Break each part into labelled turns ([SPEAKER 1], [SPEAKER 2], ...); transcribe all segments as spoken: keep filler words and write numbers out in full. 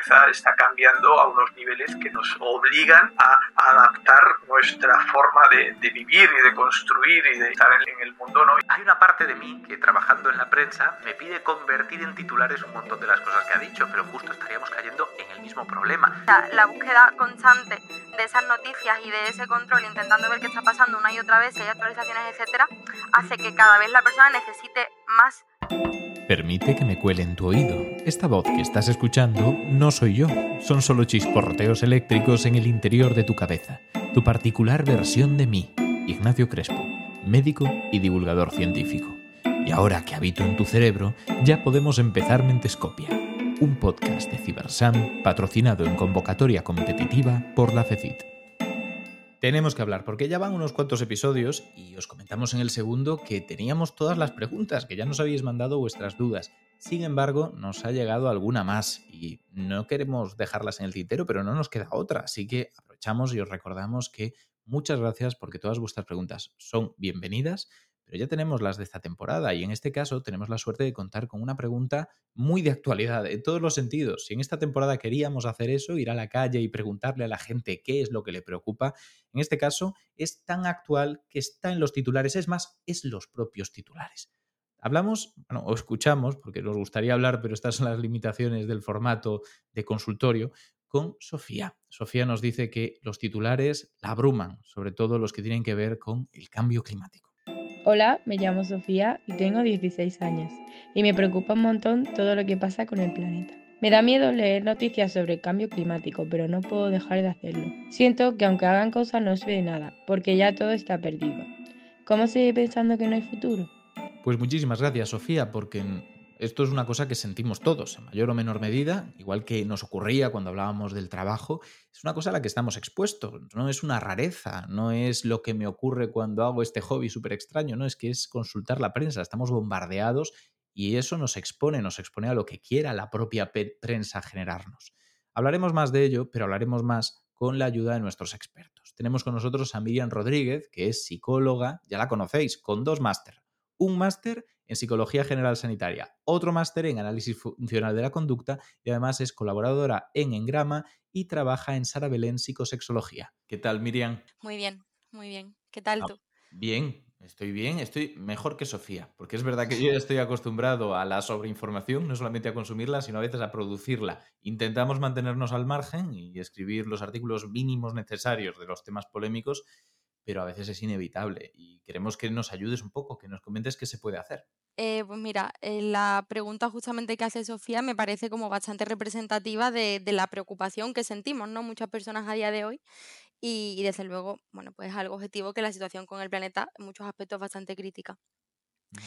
[SPEAKER 1] cabeza está cambiando a unos niveles que nos obligan a adaptar nuestra forma de, de vivir y de construir y de estar en, en el mundo, ¿no?
[SPEAKER 2] Hay una parte de mí que, trabajando en la prensa, me pide convertir en titulares un montón de las cosas que ha dicho, pero justo estaríamos cayendo en el mismo problema.
[SPEAKER 3] La, la búsqueda constante de esas noticias y de ese control, intentando ver qué está pasando una y otra vez, si hay actualizaciones, etcétera, hace que cada vez la persona necesite más.
[SPEAKER 4] Permite que me cuele en tu oído. Esta voz que estás escuchando no soy yo, son solo chisporroteos eléctricos en el interior de tu cabeza. Tu particular versión de mí, Ignacio Crespo, médico y divulgador científico. Y ahora que habito en tu cerebro, ya podemos empezar Mentescopia, un podcast de Cibersam patrocinado en convocatoria competitiva por la FECIT. Tenemos que hablar, porque ya van unos cuantos episodios y os comentamos en el segundo que teníamos todas las preguntas, que ya nos habéis mandado vuestras dudas. Sin embargo, nos ha llegado alguna más y no queremos dejarlas en el tintero, pero no nos queda otra. Así que aprovechamos y os recordamos que muchas gracias porque todas vuestras preguntas son bienvenidas, pero ya tenemos las de esta temporada y en este caso tenemos la suerte de contar con una pregunta muy de actualidad en todos los sentidos. Si en esta temporada queríamos hacer eso, ir a la calle y preguntarle a la gente qué es lo que le preocupa, en este caso es tan actual que está en los titulares, es más, es los propios titulares. Hablamos, bueno, o escuchamos, porque nos gustaría hablar, pero estas son las limitaciones del formato de consultorio, con Sofía. Sofía nos dice que los titulares la abruman, sobre todo los que tienen que ver con el cambio climático.
[SPEAKER 5] Hola, me llamo Sofía y tengo dieciséis años y me preocupa un montón todo lo que pasa con el planeta. Me da miedo leer noticias sobre el cambio climático, pero no puedo dejar de hacerlo. Siento que aunque hagan cosas no sirve de nada, porque ya todo está perdido. ¿Cómo sigue pensando que no hay futuro?
[SPEAKER 4] Pues muchísimas gracias, Sofía, porque esto es una cosa que sentimos todos, en mayor o menor medida, igual que nos ocurría cuando hablábamos del trabajo. Es una cosa a la que estamos expuestos, no es una rareza, no es lo que me ocurre cuando hago este hobby súper extraño, no, es que es consultar la prensa, estamos bombardeados y eso nos expone, nos expone a lo que quiera la propia prensa generarnos. Hablaremos más de ello, pero hablaremos más con la ayuda de nuestros expertos. Tenemos con nosotros a Miriam Rodríguez, que es psicóloga, ya la conocéis, con dos máster. Un máster en Psicología General Sanitaria, otro máster en Análisis Funcional de la Conducta y además es colaboradora en Engrama y trabaja en Sara Belén Psicosexología. ¿Qué tal, Miriam?
[SPEAKER 3] Muy bien, muy bien. ¿Qué tal tú?
[SPEAKER 4] Ah, bien, estoy bien, estoy mejor que Sofía, porque es verdad que yo ya estoy acostumbrado a la sobreinformación, no solamente a consumirla, sino a veces a producirla. Intentamos mantenernos al margen y escribir los artículos mínimos necesarios de los temas polémicos, pero a veces es inevitable y queremos que nos ayudes un poco, que nos comentes qué se puede hacer.
[SPEAKER 3] Eh, pues mira, eh, la pregunta justamente que hace Sofía me parece como bastante representativa de, de la preocupación que sentimos, ¿no? Muchas personas a día de hoy y, y desde luego, bueno, pues es algo objetivo que la situación con el planeta en muchos aspectos es bastante crítica.
[SPEAKER 4] Ujú.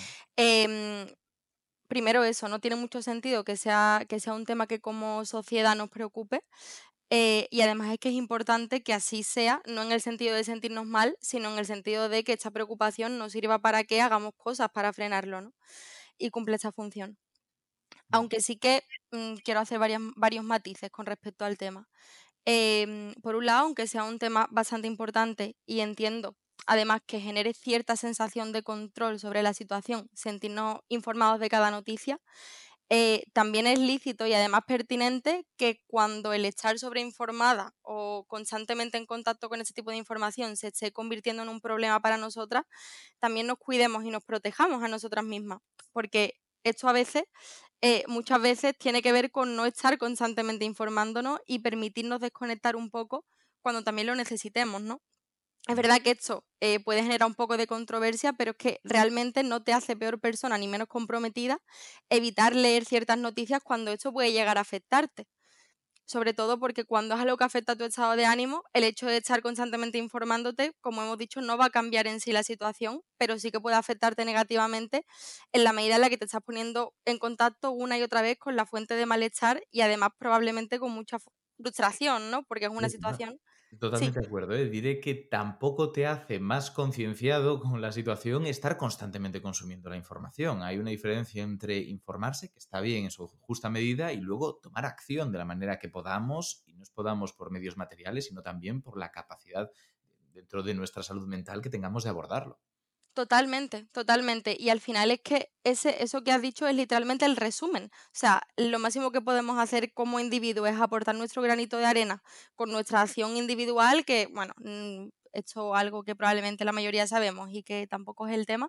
[SPEAKER 3] Em, Primero eso, no tiene mucho sentido que sea, que sea un tema que como sociedad nos preocupe. Eh, y además es que es importante que así sea, no en el sentido de sentirnos mal, sino en el sentido de que esta preocupación nos sirva para que hagamos cosas para frenarlo, ¿no? Y cumple esa función. Aunque sí que mm, quiero hacer varias, varios matices con respecto al tema. Em, por un lado, aunque sea un tema bastante importante y entiendo además que genere cierta sensación de control sobre la situación, sentirnos informados de cada noticia, eh, también es lícito y además pertinente que cuando el estar sobreinformada o constantemente en contacto con ese tipo de información se esté convirtiendo en un problema para nosotras, también nos cuidemos y nos protejamos a nosotras mismas, porque esto a veces, eh, muchas veces tiene que ver con no estar constantemente informándonos y permitirnos desconectar un poco cuando también lo necesitemos, ¿no? Es verdad que esto eh, puede generar un poco de controversia, pero es que realmente no te hace peor persona ni menos comprometida evitar leer ciertas noticias cuando esto puede llegar a afectarte. Sobre todo porque cuando es algo que afecta a tu estado de ánimo, el hecho de estar constantemente informándote, como hemos dicho, no va a cambiar en sí la situación, pero sí que puede afectarte negativamente en la medida en la que te estás poniendo en contacto una y otra vez con la fuente de malestar y además probablemente con mucha frustración, ¿no? Porque es una
[SPEAKER 4] Es verdad.
[SPEAKER 3] situación... Sí.
[SPEAKER 4] Totalmente de acuerdo, ¿eh? Diré que tampoco te hace más concienciado con la situación estar constantemente consumiendo la información. Hay una diferencia entre informarse, que está bien en su justa medida, y luego tomar acción de la manera que podamos, y no es podamos por medios materiales, sino también por la capacidad dentro de nuestra salud mental que tengamos de abordarlo.
[SPEAKER 3] Totalmente, totalmente. Y al final es que ese, eso que has dicho es literalmente el resumen. O sea, lo máximo que podemos hacer como individuo es aportar nuestro granito de arena con nuestra acción individual, que, bueno, mm, esto es algo que probablemente la mayoría sabemos y que tampoco es el tema.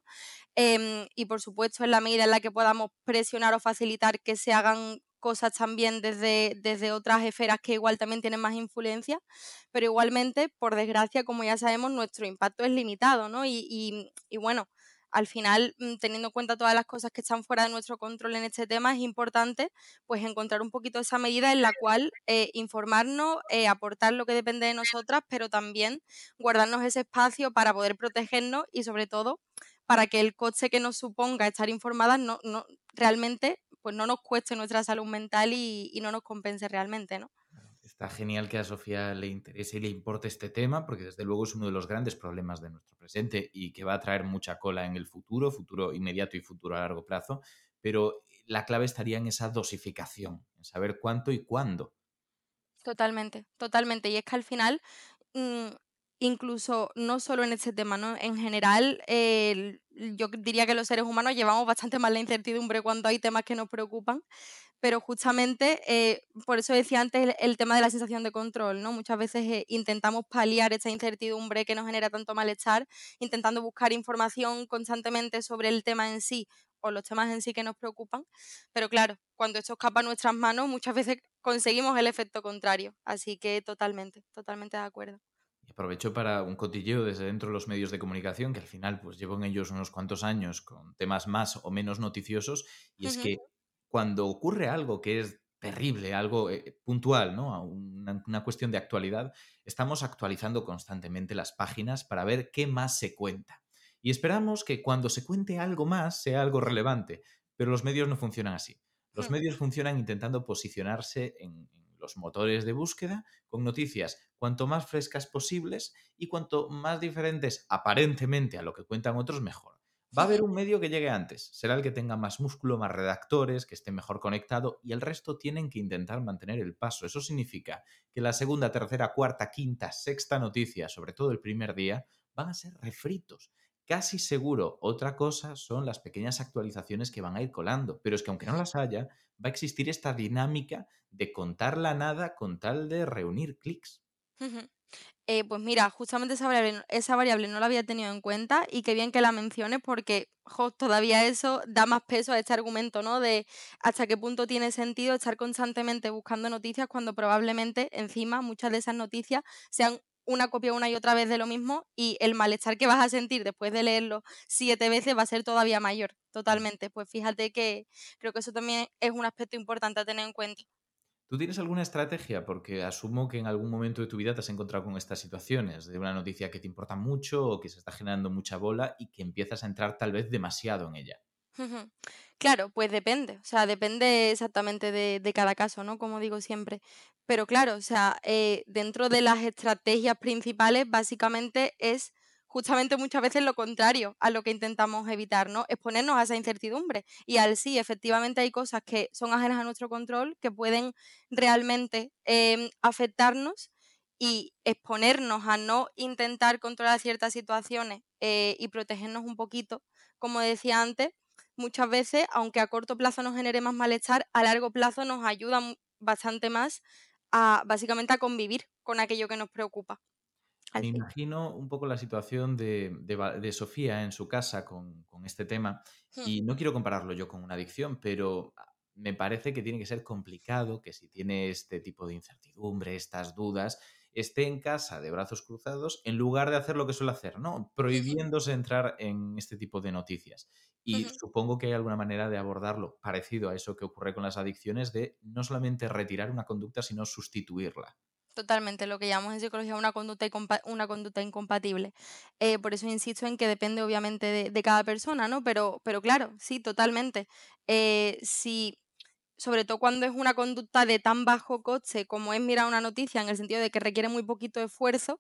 [SPEAKER 3] Em, y por supuesto, en la medida en la que podamos presionar o facilitar que se hagan cosas también desde, desde otras esferas que igual también tienen más influencia, pero igualmente, por desgracia, como ya sabemos, nuestro impacto es limitado, ¿no? Y, y- y bueno, al final, mm, teniendo en cuenta todas las cosas que están fuera de nuestro control en este tema, es importante pues encontrar un poquito esa medida en la cual eh, informarnos, eh, aportar lo que depende de nosotras, pero también guardarnos ese espacio para poder protegernos y sobre todo para que el coste que nos suponga estar informadas no, no realmente pues no nos cueste nuestra salud mental y, y no nos compense realmente, ¿no?
[SPEAKER 4] Está genial que a Sofía le interese y le importe este tema, porque desde luego es uno de los grandes problemas de nuestro presente y que va a traer mucha cola en el futuro, futuro inmediato y futuro a largo plazo, pero la clave estaría en esa dosificación, en saber cuánto y cuándo.
[SPEAKER 3] Totalmente, totalmente. Y es que al final, mm, incluso no solo en este tema, ¿no? En general, el- yo diría que los seres humanos llevamos bastante más la incertidumbre cuando hay temas que nos preocupan, pero justamente eh, por eso decía antes el, el tema de la sensación de control, ¿no? Muchas veces eh, intentamos paliar esta incertidumbre que nos genera tanto malestar, intentando buscar información constantemente sobre el tema en sí o los temas en sí que nos preocupan, pero claro, cuando esto escapa a nuestras manos, muchas veces conseguimos el efecto contrario, así que totalmente, totalmente de acuerdo.
[SPEAKER 4] Y aprovecho para un cotilleo desde dentro de los medios de comunicación, que al final pues llevo en ellos unos cuantos años con temas más o menos noticiosos, y es
[SPEAKER 3] Ujú,
[SPEAKER 4] que cuando ocurre algo que es terrible, algo eh, puntual, ¿no? Una, una cuestión de actualidad, estamos actualizando constantemente las páginas para ver qué más se cuenta. Y esperamos que cuando se cuente algo más sea algo relevante, pero los medios no funcionan así. Los
[SPEAKER 3] ujú,
[SPEAKER 4] medios funcionan intentando posicionarse en, en los motores de búsqueda con noticias cuanto más frescas posibles y cuanto más diferentes aparentemente a lo que cuentan otros, mejor. Va a haber
[SPEAKER 3] ujú.
[SPEAKER 4] un medio que llegue antes, será el que tenga más músculo, más redactores, que esté mejor conectado y el resto tienen que intentar mantener el paso. Eso significa que la segunda, tercera, cuarta, quinta, sexta noticia, sobre todo el primer día, van a ser refritos. Casi seguro, otra cosa son las pequeñas actualizaciones que van a ir colando, pero es que aunque no las haya, va a existir esta dinámica de contar la nada con tal de reunir clics.
[SPEAKER 3] Ujú. Eh, pues mira, justamente esa variable, no- esa variable no la había tenido en cuenta y qué bien que la menciones porque jo, todavía eso da más peso a este argumento, ¿no? De hasta qué punto tiene sentido estar constantemente buscando noticias cuando probablemente encima muchas de esas noticias sean una copia una y otra vez de lo mismo y el malestar que vas a sentir después de leerlo siete veces va a ser todavía mayor, totalmente. Pues fíjate que creo que eso también es un aspecto importante a tener en cuenta.
[SPEAKER 4] ¿Tú tienes alguna estrategia? Porque asumo que en algún momento de tu vida te has encontrado con estas situaciones, de una noticia que te importa mucho o que se está generando mucha bola y que empiezas a entrar tal vez demasiado en ella.
[SPEAKER 3] Ujú. Claro, pues depende, o sea, depende exactamente de, de cada caso, ¿no? Como digo siempre. Pero claro, o sea, eh, dentro de las estrategias principales, básicamente es justamente muchas veces lo contrario a lo que intentamos evitar, ¿no? Exponernos a esa incertidumbre. Y al sí, efectivamente hay cosas que son ajenas a nuestro control, que pueden realmente em, afectarnos y exponernos a no intentar controlar ciertas situaciones eh, y protegernos un poquito, como decía antes muchas veces, aunque a corto plazo nos genere más malestar, a largo plazo nos ayuda mu- bastante más a básicamente a convivir con aquello que nos preocupa. Al
[SPEAKER 4] Me
[SPEAKER 3] fin.
[SPEAKER 4] imagino un poco la situación de, de Va- de Sofía en su casa con, con este tema
[SPEAKER 3] Hmm,
[SPEAKER 4] y no quiero compararlo yo con una adicción, pero ah, me parece que tiene que ser complicado que si tiene este tipo de incertidumbre, estas dudas, esté en casa de brazos cruzados en lugar de hacer lo que suele hacer, ¿no? Prohibiéndose entrar en este tipo de noticias. Y
[SPEAKER 3] ujú.
[SPEAKER 4] supongo que hay alguna manera de abordarlo parecido a eso que ocurre con las adicciones, de no solamente retirar una conducta, sino sustituirla.
[SPEAKER 3] Totalmente, lo que llamamos en psicología una conducta, incompa- una conducta incompatible. Eh, por eso insisto en que depende obviamente de, de cada persona, ¿no? Pero, pero claro, sí, totalmente. Eh, si sobre todo cuando es una conducta de tan bajo coste como es mirar una noticia, en el sentido de que requiere muy poquito esfuerzo,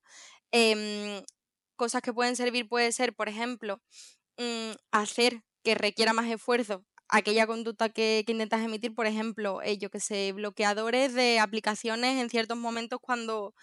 [SPEAKER 3] em, cosas que pueden servir puede ser, por ejemplo, mm, hacer que requiera más esfuerzo aquella conducta que, que intentas emitir, por ejemplo, eh, yo que sé, bloqueadores de aplicaciones en ciertos momentos cuando,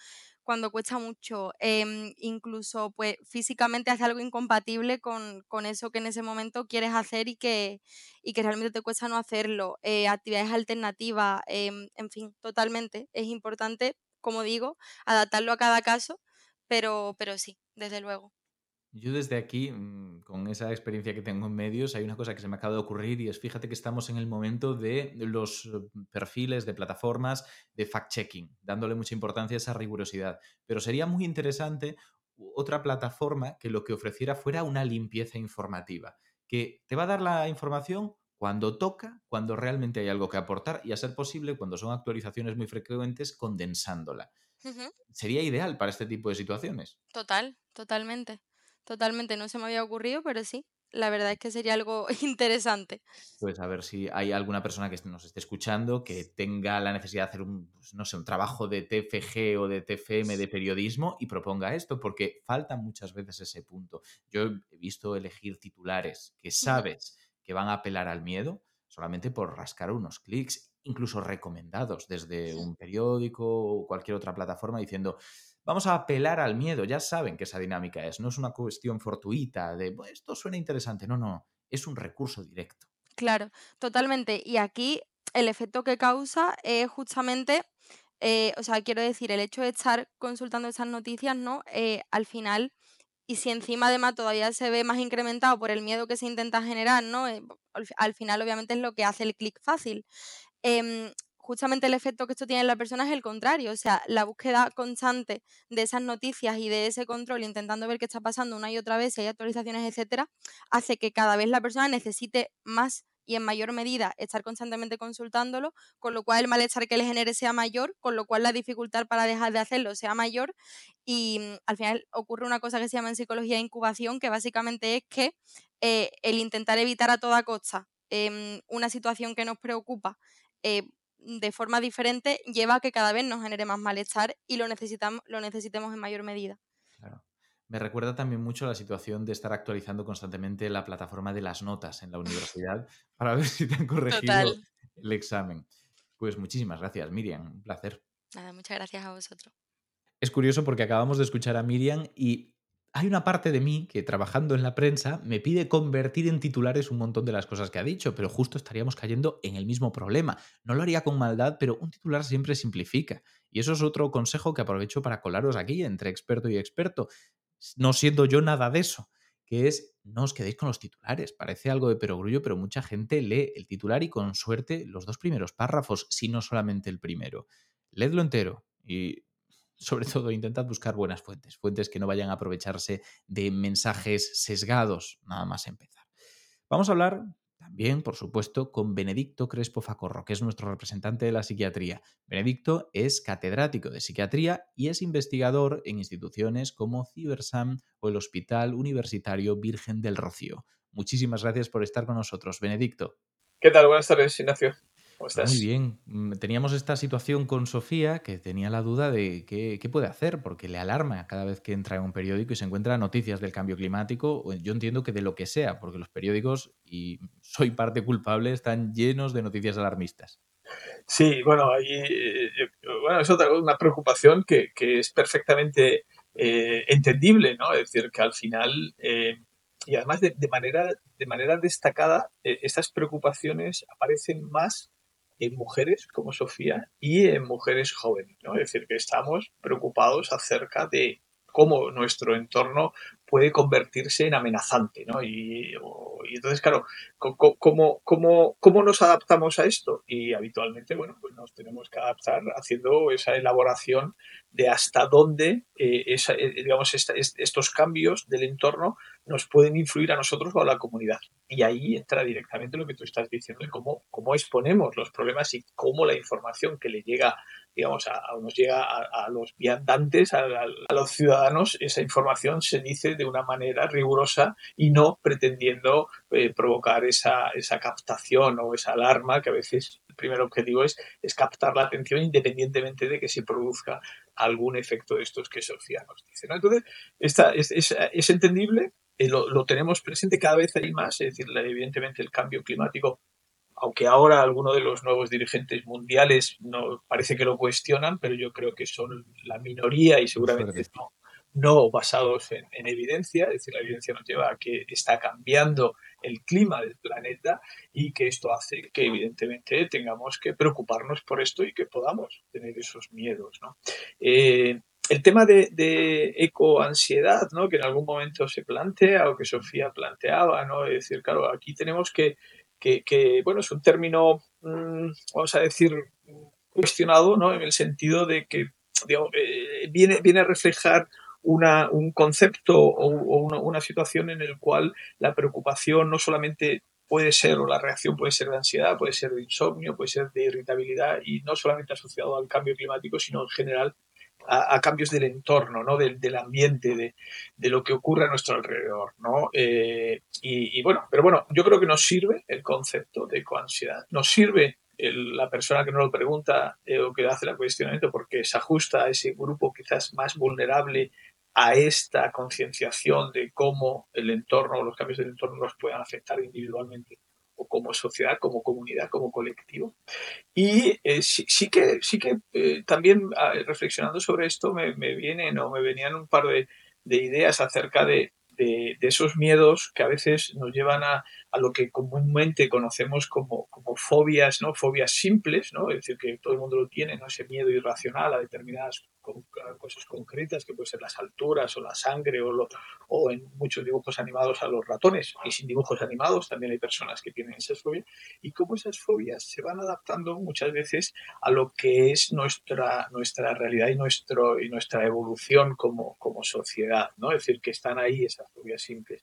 [SPEAKER 3] cuando cuesta mucho, em, incluso pues físicamente hace algo incompatible con, con eso que en ese momento quieres hacer y que, y que realmente te cuesta no hacerlo. Eh, actividades alternativas, em, en fin, totalmente. Es importante, como digo, adaptarlo a cada caso, pero, pero sí, desde luego.
[SPEAKER 4] Yo desde aquí, mm, con esa experiencia que tengo en medios, hay una cosa que se me acaba de ocurrir y es, fíjate que estamos en el momento de los eh, perfiles de plataformas de fact-checking, dándole mucha importancia a esa rigurosidad. Pero sería muy interesante u- otra plataforma que lo que ofreciera fuera una limpieza informativa, que te va a dar la información cuando toca, cuando realmente hay algo que aportar y, a ser posible, cuando son actualizaciones muy frecuentes, condensándola.
[SPEAKER 3] Ujú.
[SPEAKER 4] Sería ideal para este tipo de situaciones.
[SPEAKER 3] Total, totalmente. Totalmente, no se me había ocurrido, pero sí, la verdad es que sería algo interesante.
[SPEAKER 4] Pues a ver si hay alguna persona que nos esté escuchando que tenga la necesidad de hacer un, pues, no sé, un trabajo de T F G o de T F M de periodismo y proponga esto, porque falta muchas veces ese punto. Yo he visto elegir titulares que
[SPEAKER 3] Ujú.
[SPEAKER 4] sabes que van a apelar al miedo solamente por rascar unos clics, incluso recomendados desde
[SPEAKER 3] Ujú.
[SPEAKER 4] un periódico o cualquier otra plataforma diciendo: vamos a apelar al miedo. Ya saben que esa dinámica es, no es una cuestión fortuita de, "Bueno, esto suena interesante". No, no, es un recurso directo.
[SPEAKER 3] Claro, totalmente. Y aquí el efecto que causa es justamente, eh, o sea, quiero decir, el hecho de estar consultando esas noticias, ¿no? Eh, al final, y si encima además todavía se ve más incrementado por el miedo que se intenta generar, ¿no? Eh, al, fi- al final, obviamente, es lo que hace el clic fácil. Em, Justamente el efecto que esto tiene en la persona es el contrario, o sea, la búsqueda constante de esas noticias y de ese control, intentando ver qué está pasando una y otra vez, si hay actualizaciones, etcétera, hace que cada vez la persona necesite más y en mayor medida estar constantemente consultándolo, con lo cual el malestar que le genere sea mayor, con lo cual la dificultad para dejar de hacerlo sea mayor y mm, al final ocurre una cosa que se llama en psicología incubación, que básicamente es que eh, el intentar evitar a toda costa em, una situación que nos preocupa eh, de forma diferente lleva a que cada vez nos genere más malestar y lo necesitamos, lo necesitemos en mayor medida.
[SPEAKER 4] Claro. Me recuerda también mucho la situación de estar actualizando constantemente la plataforma de las notas en la universidad para ver si te han corregido
[SPEAKER 3] Total.
[SPEAKER 4] el examen. Pues muchísimas gracias, Miriam. Un placer.
[SPEAKER 3] Nada, muchas gracias a vosotros.
[SPEAKER 4] Es curioso porque acabamos de escuchar a Miriam y hay una parte de mí que, trabajando en la prensa, me pide convertir en titulares un montón de las cosas que ha dicho, pero justo estaríamos cayendo en el mismo problema. No lo haría con maldad, pero un titular siempre simplifica. Y eso es otro consejo que aprovecho para colaros aquí, entre experto y experto, no siendo yo nada de eso, que es: no os quedéis con los titulares. Parece algo de perogrullo, pero mucha gente lee el titular y, con suerte, los dos primeros párrafos, si no solamente el primero. Leedlo entero y, sobre todo, intentad buscar buenas fuentes, fuentes que no vayan a aprovecharse de mensajes sesgados, nada más empezar. Vamos a hablar también, por supuesto, con Benedicto Crespo Facorro, que es nuestro representante de la psiquiatría. Benedicto es catedrático de psiquiatría y es investigador en instituciones como Cibersam o el Hospital Universitario Virgen del Rocío. Muchísimas gracias por estar con nosotros, Benedicto.
[SPEAKER 1] ¿Qué tal? Buenas tardes, Ignacio. ¿Cómo
[SPEAKER 4] Pues muy
[SPEAKER 1] estás?
[SPEAKER 4] bien. Mm, Teníamos esta situación con Sofía, que tenía la duda de qué, qué puede hacer, porque le alarma cada vez que entra en un periódico y se encuentra noticias del cambio climático, o yo entiendo que de lo que sea, porque los periódicos, y soy parte culpable, están llenos de noticias alarmistas.
[SPEAKER 1] Sí, bueno, ahí, eh, eh, bueno, es otra una preocupación que, que es perfectamente eh, entendible, ¿no? Es decir, que al final, eh, y además de, de manera, de manera destacada, eh, estas preocupaciones aparecen más en mujeres como Sofía y en mujeres jóvenes, ¿no? Es decir, que estamos preocupados acerca de cómo nuestro entorno puede convertirse en amenazante, ¿no? Y, o- y entonces, claro, ¿Cómo, cómo, cómo nos adaptamos a esto? Y habitualmente, bueno, pues nos tenemos que adaptar haciendo esa elaboración de hasta dónde eh, esa, eh, digamos, esta, est- estos cambios del entorno nos pueden influir a nosotros o a la comunidad. Y ahí entra directamente lo que tú estás diciendo de cómo, cómo exponemos los problemas y cómo la información que le llega, digamos, a, a- nos llega a, a los viandantes, a, a- a los ciudadanos, esa información se dice de una manera rigurosa y no pretendiendo eh, provocar esa, esa captación o esa alarma, que a veces el primer objetivo es, es captar la atención independientemente de que se produzca algún efecto de estos que Sofía nos dice, ¿no? Entonces, esta, es, es, es entendible, eh, lo, lo tenemos presente, cada vez hay más, es decir, evidentemente el cambio climático aunque ahora algunos de los nuevos dirigentes mundiales no parece que lo cuestionan, pero yo creo que son la minoría y seguramente no, no basados en, en evidencia. Es decir, la evidencia nos lleva a que está cambiando el clima del planeta y que esto hace que evidentemente tengamos que preocuparnos por esto y que podamos tener esos miedos, ¿no? Eh, el tema de, de ecoansiedad, ¿no? Que en algún momento se plantea o que Sofía planteaba, ¿no? Es decir, claro, aquí tenemos que, que, que bueno, es un término, mmm, vamos a decir, cuestionado, ¿no? En el sentido de que, digamos, eh, viene, viene a reflejar una, un concepto o, o una, una situación en el cual la preocupación no solamente puede ser, o la reacción puede ser de ansiedad, puede ser de insomnio, puede ser de irritabilidad, y no solamente asociado al cambio climático, sino en general a, a cambios del entorno, ¿no? Del, del ambiente, de, de lo que ocurre a nuestro alrededor, ¿no? Eh, y, y bueno, pero bueno, yo creo que nos sirve el concepto de ecoansiedad, nos sirve el, la persona que nos lo pregunta eh, o que hace el cuestionamiento, porque se ajusta a ese grupo quizás más vulnerable a esta concienciación de cómo el entorno o los cambios del entorno nos puedan afectar individualmente o como sociedad, como comunidad, como colectivo. Y eh, sí, sí que, sí que eh, también eh, reflexionando sobre esto me, me vienen o me venían un par de, de ideas acerca de, de, de esos miedos que a veces nos llevan a, a lo que comúnmente conocemos como, como fobias, ¿no? Fobias simples, ¿no? Es decir, que todo el mundo lo tiene, ¿no? Ese miedo irracional a determinadas cosas concretas, que pueden ser las alturas o la sangre o, lo, o en muchos dibujos animados a los ratones, y sin dibujos animados también hay personas que tienen esas fobias, y cómo esas fobias se van adaptando muchas veces a lo que es nuestra, nuestra realidad y, nuestro, y nuestra evolución como, como sociedad, ¿no? Es decir, que están ahí esas fobias simples.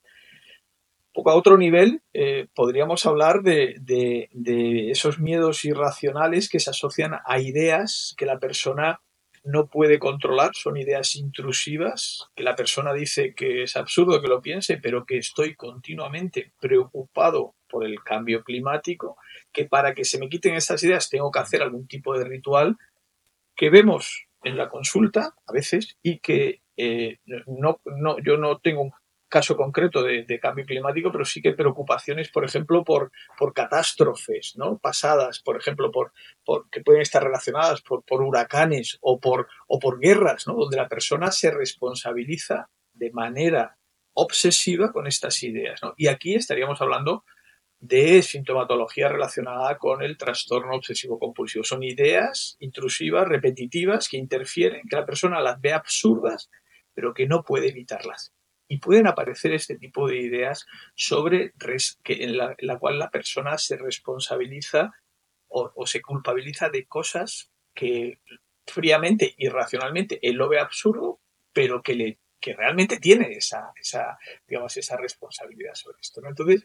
[SPEAKER 1] Un poco a otro nivel, eh, podríamos hablar de, de, de esos miedos irracionales que se asocian a ideas que la persona no puede controlar, son ideas intrusivas, que la persona dice que es absurdo que lo piense, pero que estoy continuamente preocupado por el cambio climático, que para que se me quiten esas ideas tengo que hacer algún tipo de ritual que vemos en la consulta a veces y que eh, no, no, yo no tengo un caso concreto de, de cambio climático, pero sí que preocupaciones, por ejemplo, por, por catástrofes, ¿no? Pasadas, por ejemplo, por, por que pueden estar relacionadas por, por huracanes o por, o por guerras, ¿no? Donde la persona se responsabiliza de manera obsesiva con estas ideas, ¿no? Y aquí estaríamos hablando de sintomatología relacionada con el trastorno obsesivo compulsivo. Son ideas intrusivas, repetitivas, que interfieren, que la persona las ve absurdas, pero que no puede evitarlas. Y pueden aparecer este tipo de ideas sobre que en, la, en la cual la persona se responsabiliza o, o se culpabiliza de cosas que fríamente y racionalmente él lo ve absurdo, pero que, le, que realmente tiene esa, esa, digamos, esa responsabilidad sobre esto, ¿no? Entonces,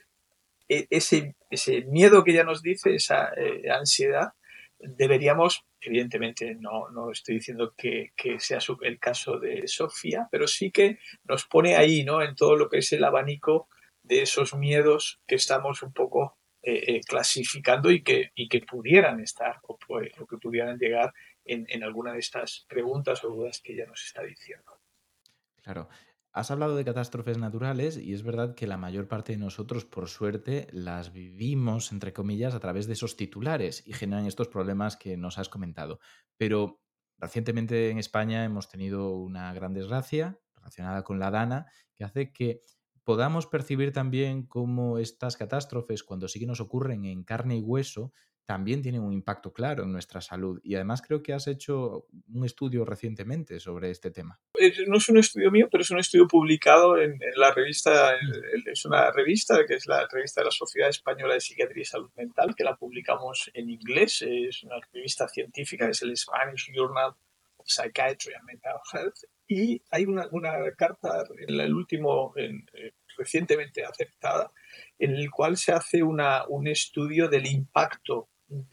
[SPEAKER 1] ese, ese miedo que ella nos dice, esa eh, ansiedad, deberíamos, evidentemente no, no estoy diciendo que, que sea el caso de Sofía, pero sí que nos pone ahí, ¿no? En todo lo que es el abanico de esos miedos que estamos un poco eh, eh, clasificando y que, y que pudieran estar o, o que pudieran llegar en, en alguna de estas preguntas o dudas que ella nos está diciendo.
[SPEAKER 4] Claro. Has hablado de catástrofes naturales y es verdad que la mayor parte de nosotros, por suerte, las vivimos, entre comillas, a través de esos titulares y generan estos problemas que nos has comentado. Pero recientemente en España hemos tenido una gran desgracia relacionada con la Dana que hace que podamos percibir también cómo estas catástrofes, cuando sí que nos ocurren en carne y hueso, también tienen un impacto claro en nuestra salud. Y además creo que has hecho un estudio recientemente sobre este tema.
[SPEAKER 1] No es un estudio mío, pero es un estudio publicado en, en la revista, es una revista que es la revista de la Sociedad Española de Psiquiatría y Salud Mental, que la publicamos en inglés, es una revista científica, es el Spanish Journal of Psychiatry and Mental Health, y hay una, una carta en el último, en, eh, recientemente aceptada, en el cual se hace una, un estudio del impacto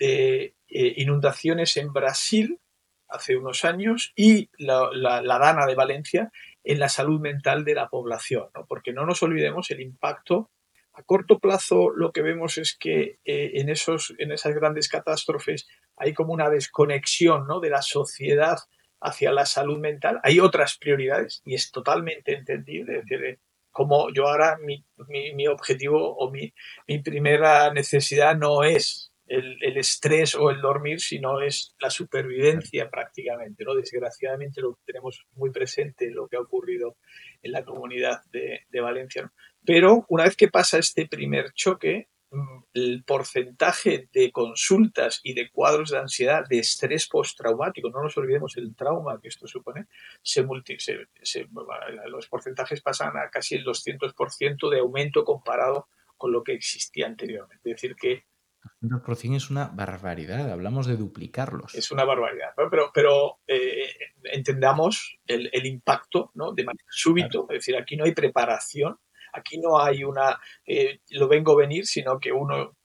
[SPEAKER 1] de eh, inundaciones en Brasil hace unos años y la, la, la Dana de Valencia en la salud mental de la población, ¿no? Porque no nos olvidemos el impacto. A corto plazo lo que vemos es que eh, en, esos, en esas grandes catástrofes hay como una desconexión, ¿no? De la sociedad hacia la salud mental. Hay otras prioridades y es totalmente entendible. Es decir, como yo ahora mi, mi, mi objetivo o mi, mi primera necesidad no es el, el estrés o el dormir, sino es la supervivencia prácticamente, ¿no? Desgraciadamente lo tenemos muy presente lo que ha ocurrido en la comunidad de, de Valencia, ¿no? Pero una vez que pasa este primer choque, el porcentaje de consultas y de cuadros de ansiedad, de estrés postraumático, no nos olvidemos el trauma que esto supone, se multi, se, se, los porcentajes pasan a casi el doscientos por ciento de aumento comparado con lo que existía anteriormente. Es decir, que
[SPEAKER 4] doscientos por ciento es una barbaridad, hablamos de duplicarlos.
[SPEAKER 1] es una barbaridad, ¿no? pero, pero eh, entendamos el, el impacto, ¿no? De manera súbito, claro. Es decir, aquí no hay preparación. Aquí no hay una, eh, lo vengo a venir, sino que uno,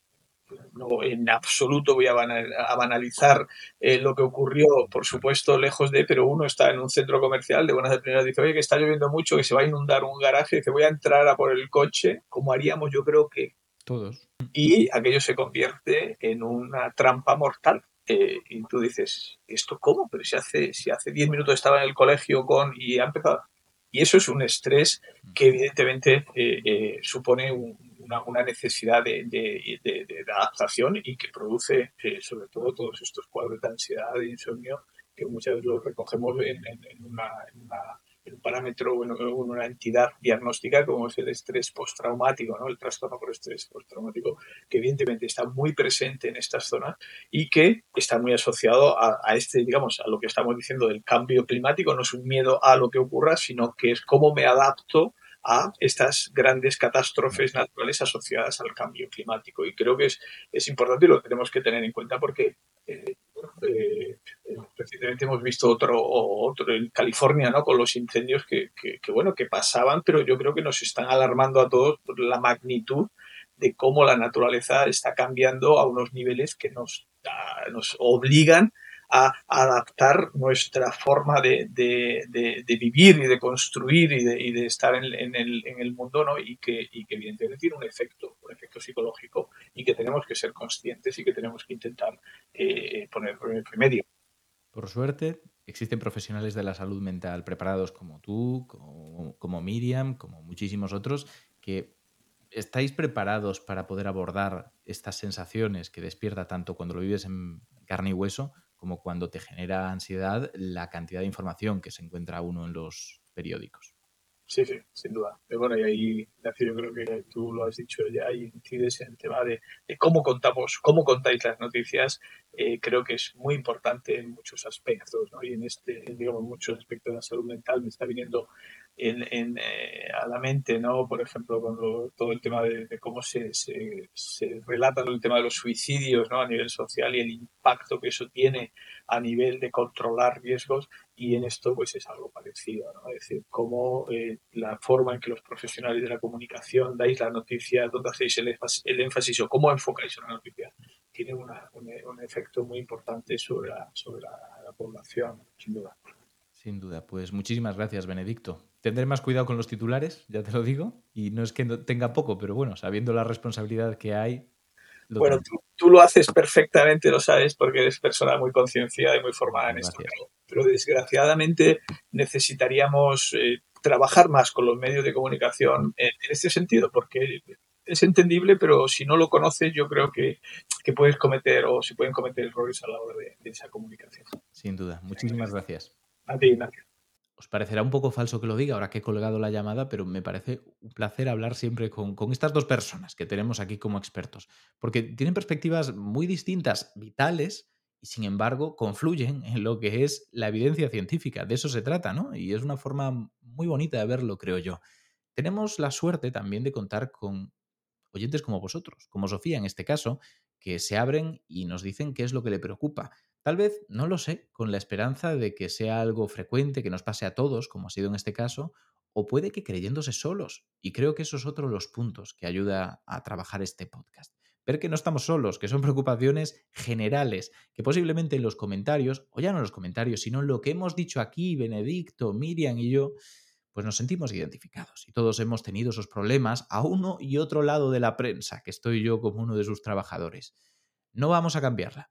[SPEAKER 1] no en absoluto voy a, banal, a banalizar eh, lo que ocurrió, por supuesto, lejos de, pero uno está en un centro comercial de buenas de primeras, dice, oye, que está lloviendo mucho, que se va a inundar un garaje, que voy a entrar a por el coche, como haríamos yo creo que
[SPEAKER 4] todos.
[SPEAKER 1] Y aquello se convierte en una trampa mortal. Eh, y tú dices, ¿esto cómo? Pero si hace, si hace diez minutos estaba en el colegio con y ha empezado... Y eso es un estrés que evidentemente eh, eh, supone un, una, una, necesidad de, de, de, de adaptación y que produce eh, sobre todo todos estos cuadros de ansiedad, de insomnio, que muchas veces los recogemos en, en, en, una, en, una, en un parámetro, bueno, en una entidad diagnóstica como es el estrés postraumático, ¿no? El trastorno por estrés postraumático, que evidentemente está muy presente en estas zonas y que está muy asociado a, a este, digamos, a lo que estamos diciendo del cambio climático. No es un miedo a lo que ocurra, sino que es cómo me adapto a estas grandes catástrofes naturales asociadas al cambio climático. Y creo que es, es importante y lo tenemos que tener en cuenta porque eh, eh, recientemente hemos visto otro, otro en California, ¿no? Con los incendios que, que, que, bueno, que pasaban, pero yo creo que nos están alarmando a todos por la magnitud de cómo la naturaleza está cambiando a unos niveles que nos, a, nos obligan a adaptar nuestra forma de, de, de, de vivir y de construir y de, y de estar en, en, el, en el mundo, ¿no? Y que, y que evidentemente tiene un efecto, un efecto psicológico y que tenemos que ser conscientes y que tenemos que intentar eh, poner remedio.
[SPEAKER 4] Por suerte, existen profesionales de la salud mental preparados como tú, como, como Miriam, como muchísimos otros, que estáis preparados para poder abordar estas sensaciones que despierta tanto cuando lo vives en carne y hueso como cuando te genera ansiedad la cantidad de información que se encuentra uno en los periódicos.
[SPEAKER 1] Sí, sí, sin duda. Pero bueno, y ahí, Ignacio, yo creo que tú lo has dicho ya y incides en el tema de, de cómo contamos, cómo contáis las noticias. Eh, creo que es muy importante en muchos aspectos, ¿no? Y en este, digamos, muchos aspectos de la salud mental me está viniendo en, en, eh, a la mente, ¿no? Por ejemplo, con lo, todo el tema de, de cómo se, se, se relata el tema de los suicidios, ¿no? A nivel social y el impacto que eso tiene a nivel de controlar riesgos. Y en esto pues es algo parecido, ¿no? Es decir, cómo eh, la forma en que los profesionales de la comunicación dais la noticia, dónde hacéis el énfasis, el énfasis o cómo enfocáis una noticia, tiene una, un, un efecto muy importante sobre la, sobre la, la población, sin duda.
[SPEAKER 4] Sin duda. Pues muchísimas gracias, Benedicto. Tendré más cuidado con los titulares, ya te lo digo, y no es que no tenga poco, pero bueno, sabiendo la responsabilidad que hay...
[SPEAKER 1] Bueno, tú, tú lo haces perfectamente, lo sabes, porque eres persona muy concienciada y muy formada en esto. Pero, pero desgraciadamente necesitaríamos eh, trabajar más con los medios de comunicación en, en este sentido, porque es entendible, pero si no lo conoces, yo creo que, que puedes cometer o se pueden cometer errores a la hora de, de esa comunicación.
[SPEAKER 4] Sin duda. Muchísimas gracias.
[SPEAKER 1] A ti, Ignacio.
[SPEAKER 4] Os parecerá un poco falso que lo diga ahora que he colgado la llamada, pero me parece un placer hablar siempre con, con estas dos personas que tenemos aquí como expertos, porque tienen perspectivas muy distintas, vitales, y sin embargo confluyen en lo que es la evidencia científica. De eso se trata, ¿no? Y es una forma muy bonita de verlo, creo yo. Tenemos la suerte también de contar con oyentes como vosotros, como Sofía en este caso, que se abren y nos dicen qué es lo que le preocupa. Tal vez, no lo sé, con la esperanza de que sea algo frecuente, que nos pase a todos, como ha sido en este caso, o puede que creyéndose solos. Y creo que eso es otro de los puntos que ayuda a trabajar este podcast. Ver que no estamos solos, que son preocupaciones generales, que posiblemente en los comentarios, o ya no en los comentarios, sino en lo que hemos dicho aquí, Benedicto, Miriam y yo, pues nos sentimos identificados y todos hemos tenido esos problemas a uno y otro lado de la prensa, que estoy yo como uno de sus trabajadores. No vamos a cambiarla,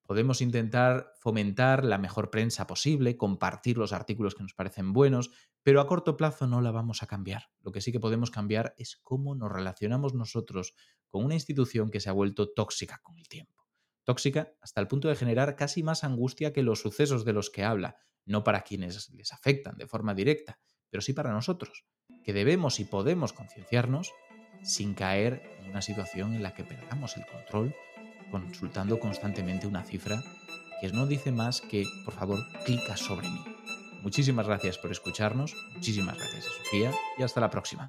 [SPEAKER 4] Podemos intentar fomentar la mejor prensa posible, compartir los artículos que nos parecen buenos, pero a corto plazo no la vamos a cambiar. Lo que sí que podemos cambiar es cómo nos relacionamos nosotros con una institución que se ha vuelto tóxica con el tiempo. Tóxica hasta el punto de generar casi más angustia que los sucesos de los que habla, no para quienes les afectan de forma directa, pero sí para nosotros, que debemos y podemos concienciarnos sin caer en una situación en la que perdamos el control consultando constantemente una cifra que no dice más que, por favor, clica sobre mí. Muchísimas gracias por escucharnos, muchísimas gracias a Sofía y hasta la próxima.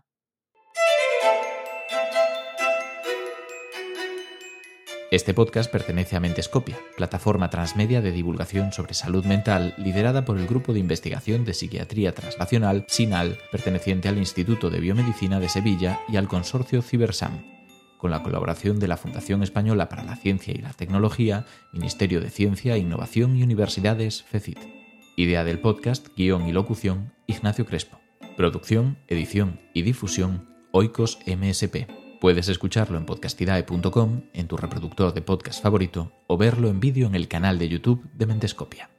[SPEAKER 4] Este podcast pertenece a Mentescopia, plataforma transmedia de divulgación sobre salud mental liderada por el Grupo de Investigación de Psiquiatría Translacional, SINAL, perteneciente al Instituto de Biomedicina de Sevilla y al consorcio CiberSam, con la colaboración de la Fundación Española para la Ciencia y la Tecnología, Ministerio de Ciencia, Innovación y Universidades, FECIT. Idea del podcast, guión y locución, Ignacio Crespo. Producción, edición y difusión, Oikos M S P. Puedes escucharlo en podcastidae punto com, en tu reproductor de podcast favorito, o verlo en vídeo en el canal de YouTube de Mentescopia.